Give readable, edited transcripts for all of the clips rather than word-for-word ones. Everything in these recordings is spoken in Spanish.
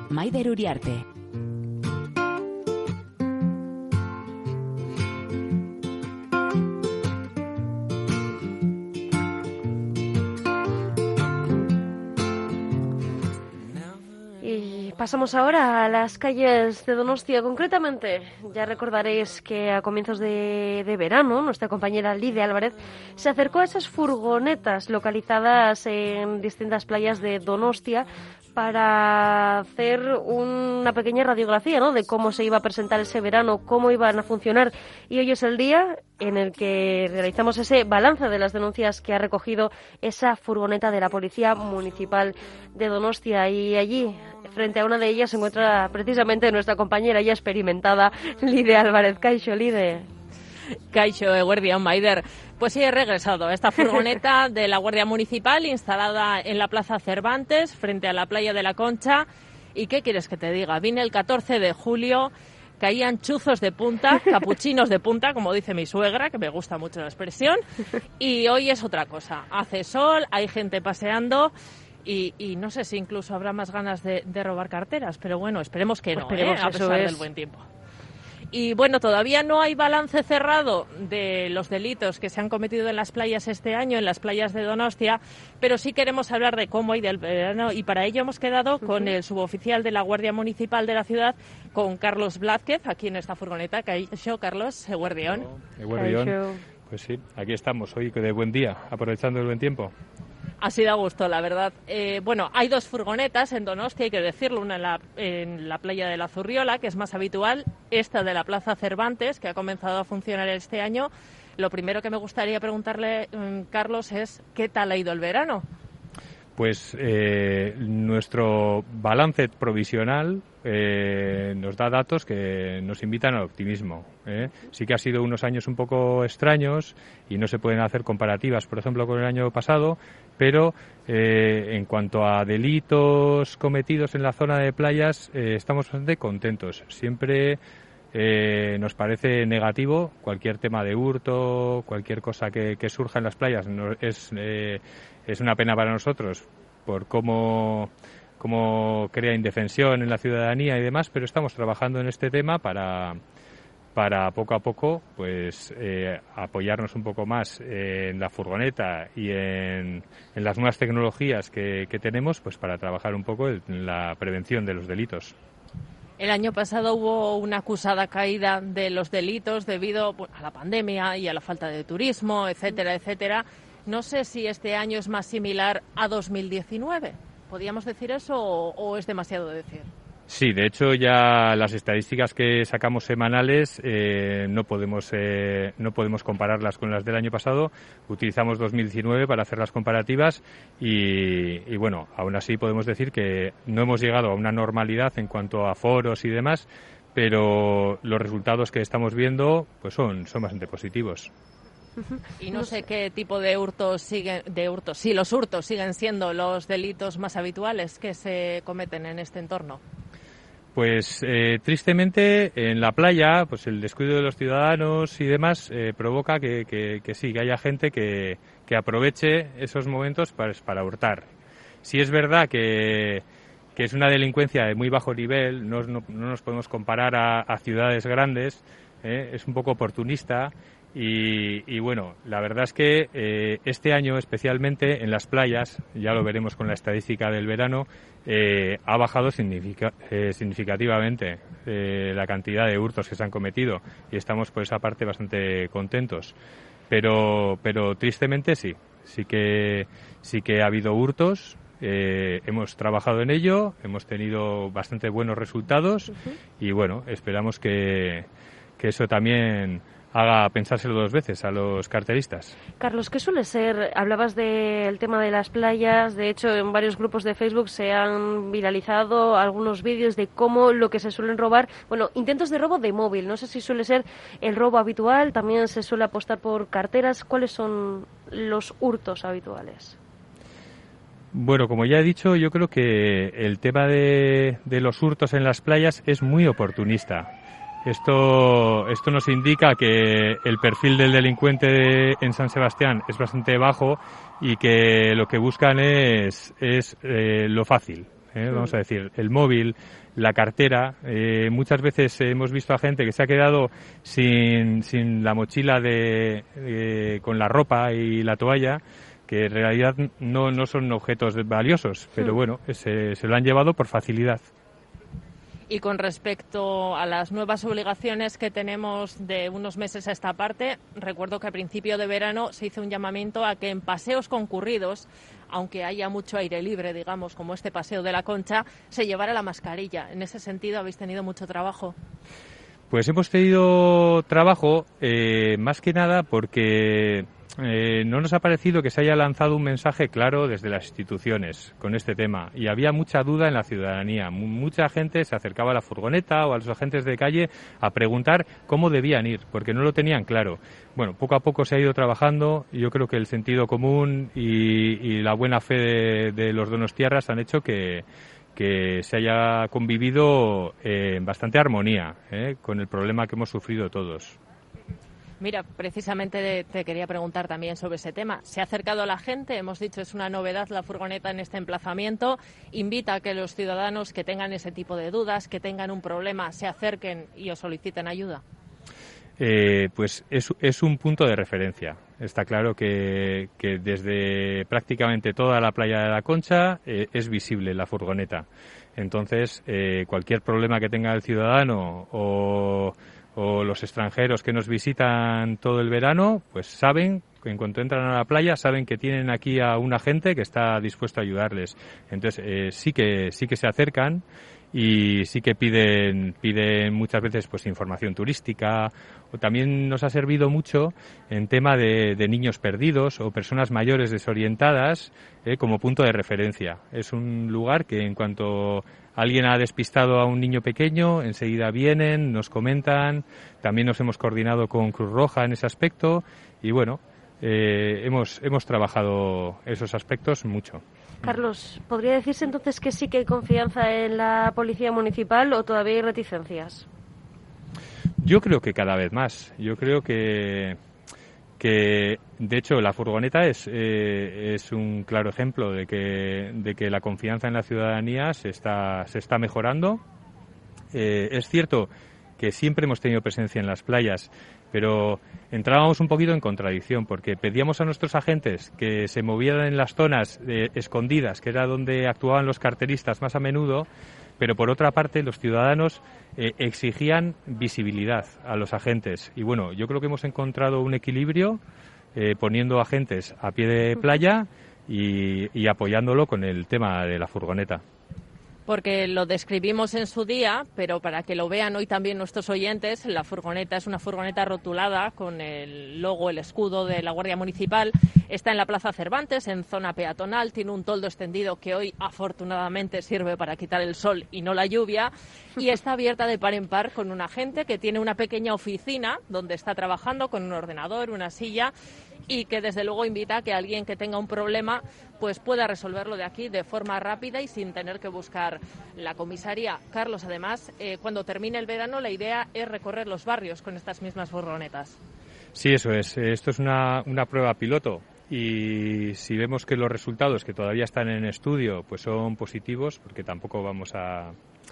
Maider Uriarte. Pasamos ahora a las calles de Donostia. Concretamente, ya recordaréis que a comienzos de verano, nuestra compañera Lidia Álvarez se acercó a esas furgonetas localizadas en distintas playas de Donostia para hacer una pequeña radiografía, ¿no?, de cómo se iba a presentar ese verano, cómo iban a funcionar. Y hoy es el día en el que realizamos ese balance de las denuncias que ha recogido esa furgoneta de la Policía Municipal de Donostia. Y allí, frente a una de ellas, se encuentra precisamente nuestra compañera ya experimentada, Lidia Álvarez. Kaixo, Lide. Kaixo, Eguerdión, Maider. Pues sí, he regresado. Esta furgoneta de la Guardia Municipal instalada en la Plaza Cervantes, frente a la playa de la Concha. ¿Y qué quieres que te diga? Vine el 14 de julio, caían chuzos de punta, capuchinos de punta, como dice mi suegra, que me gusta mucho la expresión. Y hoy es otra cosa. Hace sol, hay gente paseando. Y no sé si incluso habrá más ganas de robar carteras, pero bueno, esperemos que no, a pesar del buen tiempo. Y bueno, todavía no hay balance cerrado de los delitos que se han cometido en las playas este año, en las playas de Donostia, pero sí queremos hablar de cómo ha ido el verano y para ello hemos quedado con el suboficial de la Guardia Municipal de la ciudad, con Carlos Blázquez, aquí en esta furgoneta. Kaixo, Carlos, Eguerdión. Eguerdión. Pues sí, aquí estamos hoy de buen día, aprovechando el buen tiempo. Así da gusto, la verdad. Bueno, hay dos furgonetas en Donostia, hay que decirlo, una en la playa de la Zurriola, que es más habitual, esta de la Plaza Cervantes, que ha comenzado a funcionar este año. Lo primero que me gustaría preguntarle, Carlos, es ¿qué tal ha ido el verano? Pues nuestro balance provisional nos da datos que nos invitan al optimismo. Sí que ha sido unos años un poco extraños y no se pueden hacer comparativas, por ejemplo, con el año pasado, pero en cuanto a delitos cometidos en la zona de playas, estamos bastante contentos. Siempre nos parece negativo cualquier tema de hurto, cualquier cosa que surja en las playas. Es una pena para nosotros por cómo crea indefensión en la ciudadanía y demás, pero estamos trabajando en este tema para poco a poco pues apoyarnos un poco más en la furgoneta y en las nuevas tecnologías que tenemos, pues para trabajar un poco en la prevención de los delitos. El año pasado hubo una acusada caída de los delitos debido a la pandemia y a la falta de turismo, etcétera, etcétera. No sé si este año es más similar a 2019. ¿Podríamos decir eso o es demasiado decir? Sí, de hecho ya las estadísticas que sacamos semanales no podemos compararlas con las del año pasado. Utilizamos 2019 para hacer las comparativas y bueno, aún así podemos decir que no hemos llegado a una normalidad en cuanto a foros y demás, pero los resultados que estamos viendo pues son bastante positivos. Y no sé qué tipo de hurtos sí, los hurtos siguen siendo los delitos más habituales que se cometen en este entorno. Pues tristemente en la playa, pues el descuido de los ciudadanos y demás provoca que sí, que haya gente que aproveche esos momentos para hurtar. Sí es verdad que es una delincuencia de muy bajo nivel, no nos podemos comparar a ciudades grandes, es un poco oportunista. Y bueno, la verdad es que este año especialmente en las playas, ya lo veremos con la estadística del verano, ha bajado significativamente la cantidad de hurtos que se han cometido y estamos por esa parte bastante contentos. Pero tristemente sí que ha habido hurtos. Hemos trabajado en ello, hemos tenido bastante buenos resultados y bueno, esperamos que eso también haga pensárselo dos veces a los carteristas. Carlos, ¿qué suele ser? Hablabas del tema de las playas, de hecho en varios grupos de Facebook se han viralizado algunos vídeos de cómo lo que se suelen robar, bueno, intentos de robo de móvil, no sé si suele ser el robo habitual, también se suele apostar por carteras, ¿cuáles son los hurtos habituales? Bueno, como ya he dicho, yo creo que el tema de los hurtos en las playas es muy oportunista. Esto nos indica que el perfil del delincuente en San Sebastián es bastante bajo y que lo que buscan es lo fácil. Vamos a decir, el móvil, la cartera. Muchas veces hemos visto a gente que se ha quedado sin la mochila con la ropa y la toalla, que en realidad no son objetos valiosos, pero bueno, se lo han llevado por facilidad. Y con respecto a las nuevas obligaciones que tenemos de unos meses a esta parte, recuerdo que a principio de verano se hizo un llamamiento a que en paseos concurridos, aunque haya mucho aire libre, digamos, como este paseo de la Concha, se llevara la mascarilla. En ese sentido, ¿habéis tenido mucho trabajo? Pues hemos tenido trabajo, más que nada porque no nos ha parecido que se haya lanzado un mensaje claro desde las instituciones con este tema, y había mucha duda en la ciudadanía. Mucha gente se acercaba a la furgoneta o a los agentes de calle a preguntar cómo debían ir, porque no lo tenían claro. Bueno, poco a poco se ha ido trabajando, y yo creo que el sentido común y la buena fe de los donostiarras han hecho que se haya convivido en bastante armonía con el problema que hemos sufrido todos. Mira, precisamente te quería preguntar también sobre ese tema. ¿Se ha acercado a la gente? Hemos dicho, es una novedad la furgoneta en este emplazamiento. Invita a que los ciudadanos que tengan ese tipo de dudas, que tengan un problema, se acerquen y os soliciten ayuda. Pues es un punto de referencia. Está claro que desde prácticamente toda la playa de la Concha es visible la furgoneta. Entonces, cualquier problema que tenga el ciudadano o los extranjeros que nos visitan todo el verano, pues saben que en cuanto entran a la playa saben que tienen aquí a un agente que está dispuesto a ayudarles. Entonces, sí que se acercan. Y sí que piden muchas veces pues información turística, o también nos ha servido mucho en tema de niños perdidos o personas mayores desorientadas como punto de referencia. Es un lugar que en cuanto alguien ha despistado a un niño pequeño, enseguida vienen, nos comentan. También nos hemos coordinado con Cruz Roja en ese aspecto y bueno, hemos trabajado esos aspectos mucho. Carlos, ¿podría decirse entonces que sí que hay confianza en la policía municipal o todavía hay reticencias? Yo creo que cada vez más. Yo creo que de hecho la furgoneta es un claro ejemplo de que la confianza en la ciudadanía se está mejorando. Es cierto que siempre hemos tenido presencia en las playas, pero entrábamos un poquito en contradicción porque pedíamos a nuestros agentes que se movieran en las zonas escondidas, que era donde actuaban los carteristas más a menudo, pero por otra parte los ciudadanos exigían visibilidad a los agentes. Y bueno, yo creo que hemos encontrado un equilibrio poniendo agentes a pie de playa y apoyándolo con el tema de la furgoneta. Porque lo describimos en su día, pero para que lo vean hoy también nuestros oyentes, la furgoneta es una furgoneta rotulada con el logo, el escudo de la Guardia Municipal. Está en la Plaza Cervantes, en zona peatonal, tiene un toldo extendido que hoy afortunadamente sirve para quitar el sol y no la lluvia, y está abierta de par en par con un agente que tiene una pequeña oficina donde está trabajando con un ordenador, una silla, y que desde luego invita a que alguien que tenga un problema pues pueda resolverlo de aquí de forma rápida y sin tener que buscar la comisaría. Carlos, además, cuando termine el verano la idea es recorrer los barrios con estas mismas furgonetas. Sí, eso es. Esto es una prueba piloto y si vemos que los resultados que todavía están en estudio pues son positivos, porque tampoco vamos a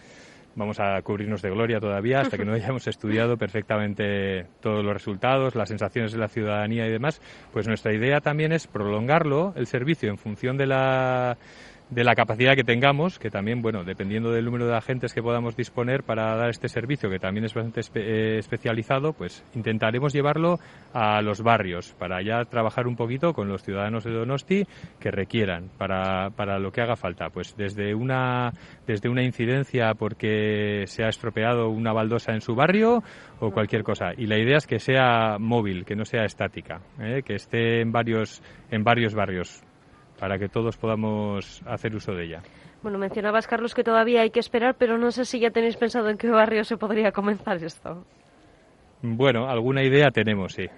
cubrirnos de gloria todavía hasta que no hayamos estudiado perfectamente todos los resultados, las sensaciones de la ciudadanía y demás, pues nuestra idea también es prolongarlo, el servicio, en función de la capacidad que tengamos, que también, bueno, dependiendo del número de agentes que podamos disponer para dar este servicio, que también es bastante especializado, pues intentaremos llevarlo a los barrios para ya trabajar un poquito con los ciudadanos de Donosti que requieran para lo que haga falta, pues desde una incidencia porque se ha estropeado una baldosa en su barrio o cualquier cosa. Y la idea es que sea móvil, que no sea estática, que esté en varios barrios, para que todos podamos hacer uso de ella. Bueno, mencionabas, Carlos, que todavía hay que esperar, pero no sé si ya tenéis pensado en qué barrio se podría comenzar esto. Bueno, alguna idea tenemos, sí.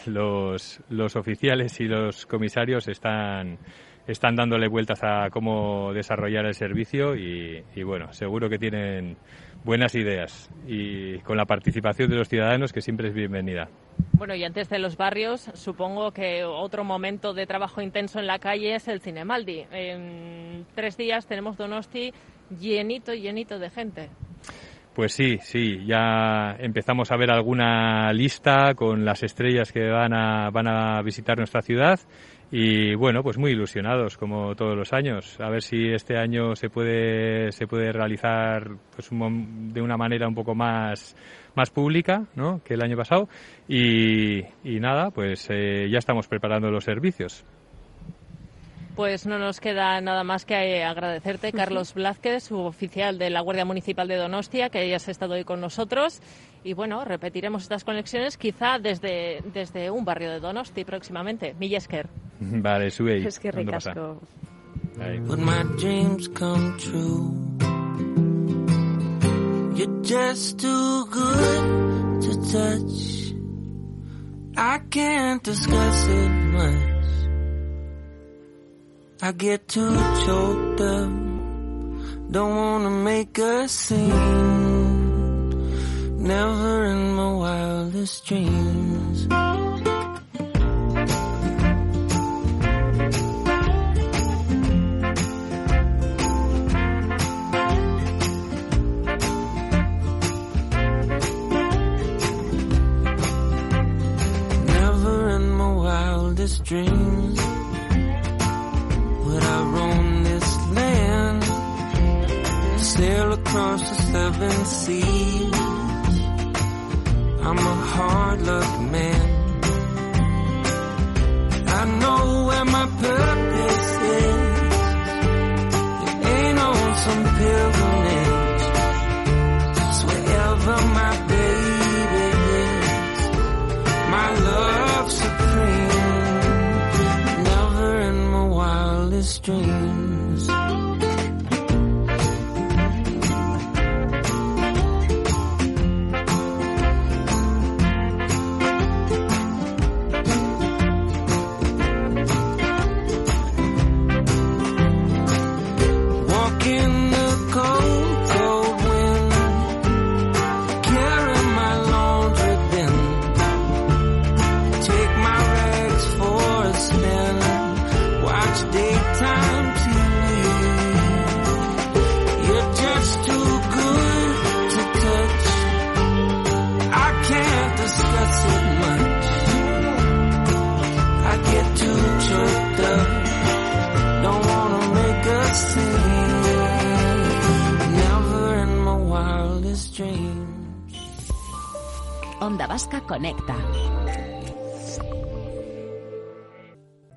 Los oficiales y los comisarios están dándole vueltas a cómo desarrollar el servicio y bueno, seguro que tienen buenas ideas y con la participación de los ciudadanos, que siempre es bienvenida. Bueno, y antes de los barrios, supongo que otro momento de trabajo intenso en la calle es el Zinemaldi. En 3 días tenemos Donosti llenito de gente. Pues sí, ya empezamos a ver alguna lista con las estrellas que van a visitar nuestra ciudad y bueno, pues muy ilusionados como todos los años. A ver si este año se puede realizar pues de una manera un poco más pública, ¿no?, que el año pasado y nada, pues ya estamos preparando los servicios. Pues no nos queda nada más que agradecerte, Carlos Blázquez, suboficial de la Guardia Municipal de Donostia, que hayas estado hoy con nosotros. Y bueno, repetiremos estas conexiones quizá desde un barrio de Donosti próximamente. Mila esker. Vale, sube ahí. Es que ricasco. But my dreams come true. You're just too good to touch. I can't discuss it much. I get too choked up, don't wanna make a scene. Never in my wildest dreams. Never in my wildest dreams would I roam this land, sail across the 7 seas. I'm a hard luck man. I know where my purpose is. It ain't on some pilgrimage. It's wherever my baby is. My love supreme. Never in my wildest dreams. Onda Vasca Conecta.